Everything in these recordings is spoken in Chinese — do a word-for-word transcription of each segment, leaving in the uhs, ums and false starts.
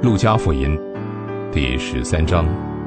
路加福音第十三章。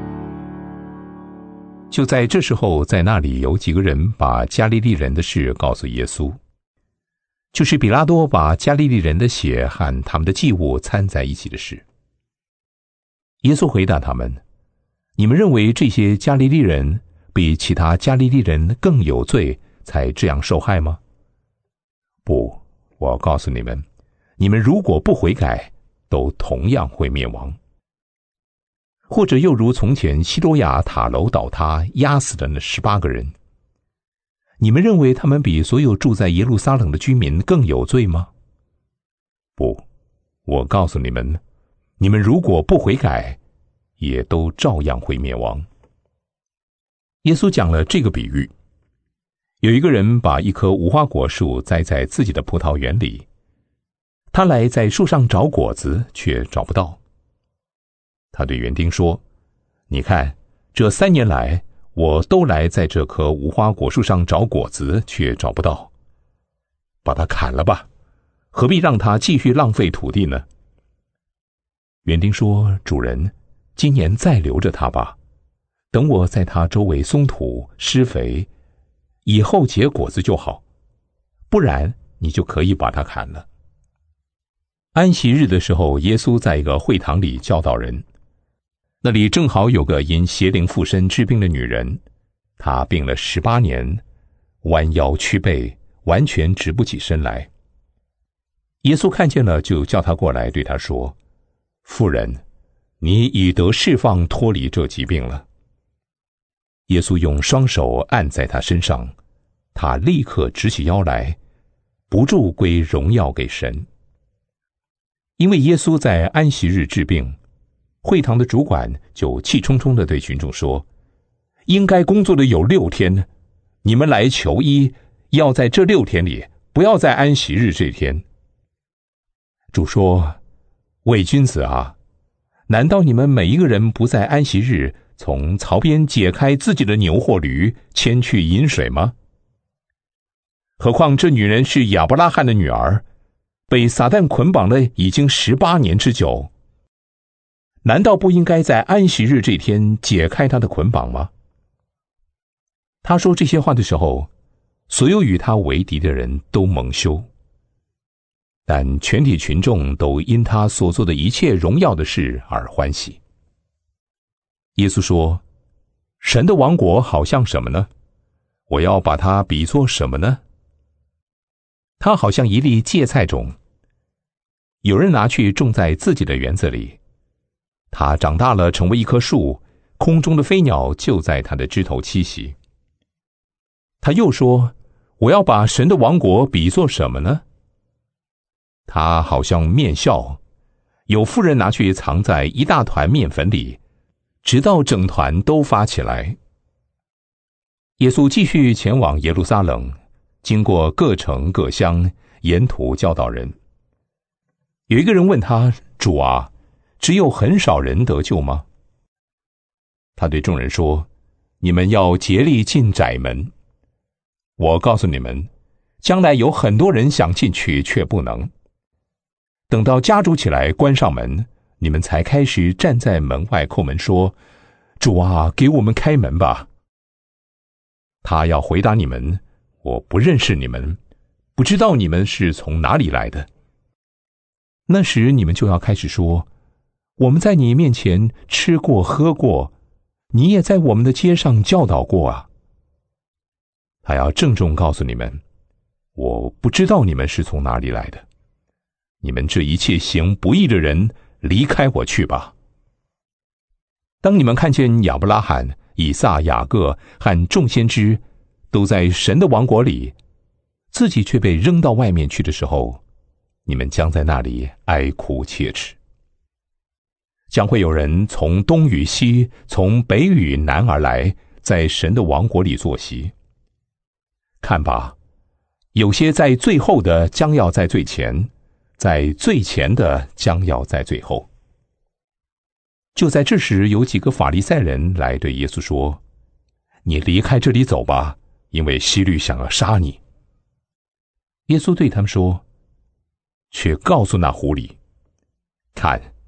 就在这时候，在那里有几个人把加利利人的事告诉耶稣，就是比拉多把加利利人的血和他们的祭物掺在一起的事。耶稣回答他们：你们认为这些加利利人比其他加利利人更有罪，才这样受害吗？不，我告诉你们，你们如果不悔改，都同样会灭亡。或者又如从前西多亚塔楼倒塌压死的那十八个人，你们认为他们比所有住在耶路撒冷的居民更有罪吗？不，我告诉你们，你们如果不悔改，也都照样会灭亡。耶稣讲了这个比喻：有一个人把一棵无花果树栽在自己的葡萄园里，他来在树上找果子，却找不到。他对园丁说：你看，这三年来，我都来在这棵无花果树上找果子，却找不到。把它砍了吧，何必让它继续浪费土地呢？园丁说：主人，今年再留着它吧，等我在它周围松土施肥，以后结果子就好，不然你就可以把它砍了。安息日的时候，耶稣在一个会堂里教导人，那里正好有个因邪灵附身治病的女人，她病了十八年，弯腰屈背，完全直不起身来。耶稣看见了，就叫她过来，对她说：妇人，你已得释放，脱离这疾病了。耶稣用双手按在她身上，她立刻直起腰来，不住归荣耀给神。因为耶稣在安息日治病，会堂的主管就气冲冲地对群众说：应该工作的有六天，你们来求医，要在这六天里，不要在安息日这天。主说：伪君子啊，难道你们每一个人不在安息日从槽边解开自己的牛或驴，牵去饮水吗？何况这女人是亚伯拉罕的女儿，被撒旦捆绑了已经十八年之久，难道不应该在安息日这天解开她的捆绑吗？他说这些话的时候，所有与他为敌的人都蒙羞，但全体群众都因他所做的一切荣耀的事而欢喜。耶稣说：神的王国好像什么呢？我要把它比作什么呢？它好像一粒芥菜种，有人拿去种在自己的园子里，它长大了，成为一棵树，空中的飞鸟就在它的枝头栖息。他又说：我要把神的王国比作什么呢？它好像面酵，有妇人拿去藏在一大团面粉里，直到整团都发起来。耶稣继续前往耶路撒冷，经过各城各乡，沿途教导人。有一个人问他：主啊，只有很少人得救吗？他对众人说：你们要竭力进窄门。我告诉你们，将来有很多人想进去，却不能。等到家主起来关上门，你们才开始站在门外叩门说：主啊，给我们开门吧。他要回答你们：我不认识你们，不知道你们是从哪里来的。那时你们就要开始说：我们在你面前吃过喝过，你也在我们的街上教导过啊。他要郑重告诉你们：我不知道你们是从哪里来的，你们这一切行不义的人，离开我去吧。当你们看见亚伯拉罕、以撒、雅各和众先知都在神的王国里，自己却被扔到外面去的时候，你们将在那里哀哭切齿。将会有人从东与西，从北与南而来，在神的王国里坐席。看吧，有些在最后的将要在最前，在最前的将要在最后。就在这时，有几个法利赛人来对耶稣说：你离开这里走吧，因为希律想要杀你。耶稣对他们说：却告诉那狐狸，看，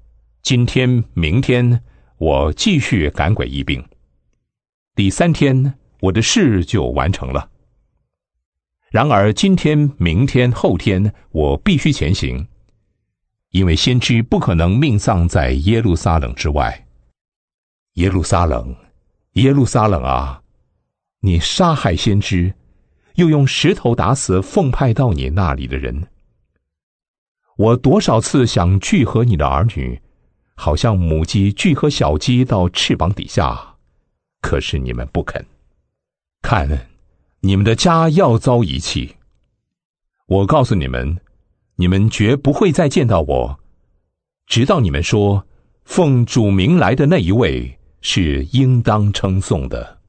今天、明天，我继续赶鬼医病。第三天，我的事就完成了。然而今天、明天、后天，我必须前行，因为先知不可能命丧在耶路撒冷之外。耶路撒冷，耶路撒冷啊，你杀害先知，又用石头打死奉派到你那里的人。我多少次想聚合你的儿女，好像母鸡聚合小鸡到翅膀底下，可是你们不肯。看，你们的家要遭遗弃。我告诉你们，你们绝不会再见到我，直到你们说，奉主名来的那一位是应当称颂的。